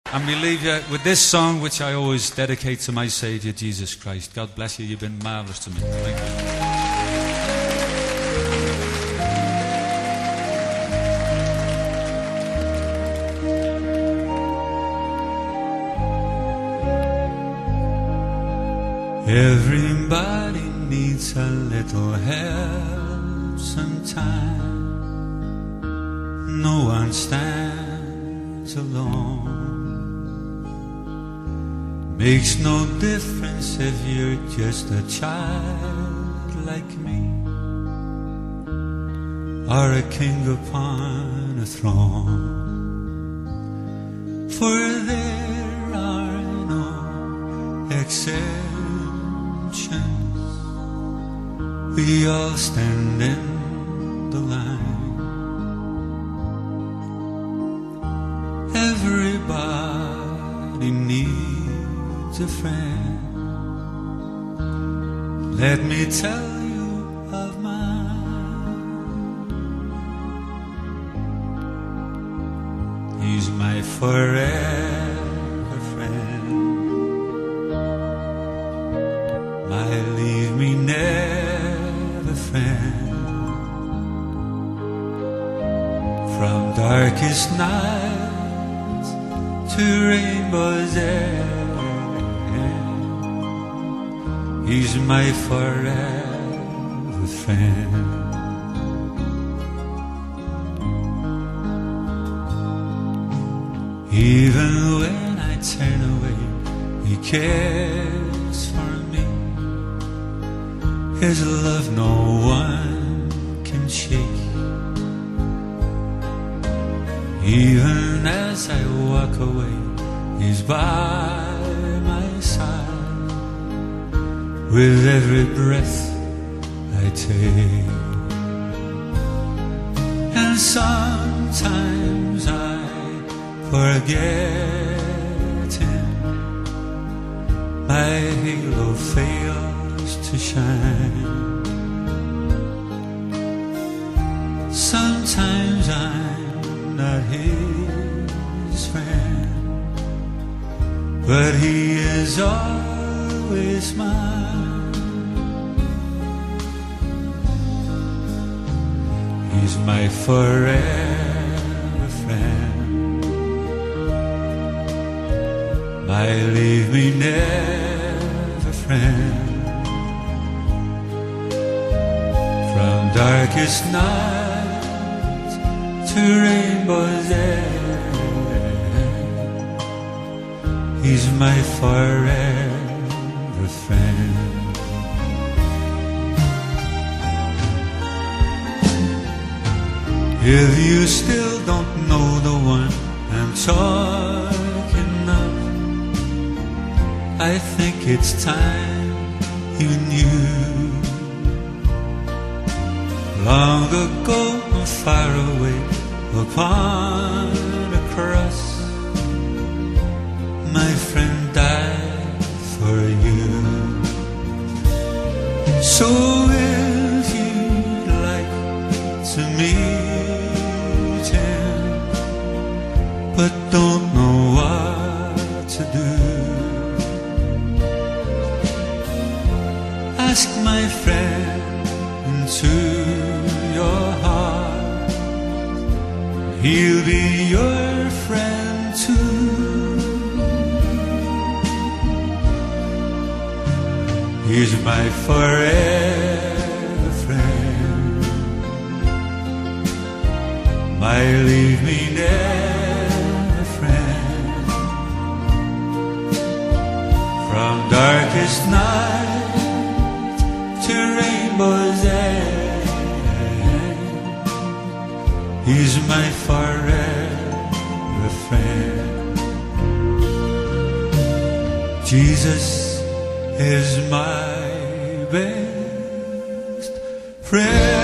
And we leave you with this song, which I always dedicate to my Saviour, Jesus Christ. God bless you. You've been marvellous to me. Thank you. Everybody needs a little help sometime. No one stands alone. Makes no difference if you're just a child like me, or a king upon a throne. For there are no exceptions. We all stand in the line. Everybody needs a friend. Let me tell you of mine. He's my forever friend. My leave me never friend. From darkest nights to rainbow's end, he's my forever friend. Even when I turn away, he cares for me. His love no one can shake. Even as I walk away, he's by my side. With every breath I take. And sometimes I forget him. My halo fails to shine. Sometimes I'm not his friend, but he is always mine. He's my forever friend. My leave me never friend. From darkest night to rainbow's end, he's my forever friend. If you still don't know the one I'm talking of, I think it's time you knew. Long ago, far away, upon a cross, my friend died for you. So if you'd like to meet him, but don't know what to do, ask my friend into your heart. He'll be your friend too. He's my forever friend. My leave me never friend. From darkest night to rainbow's end, he's my forever friend. Jesus is my best friend.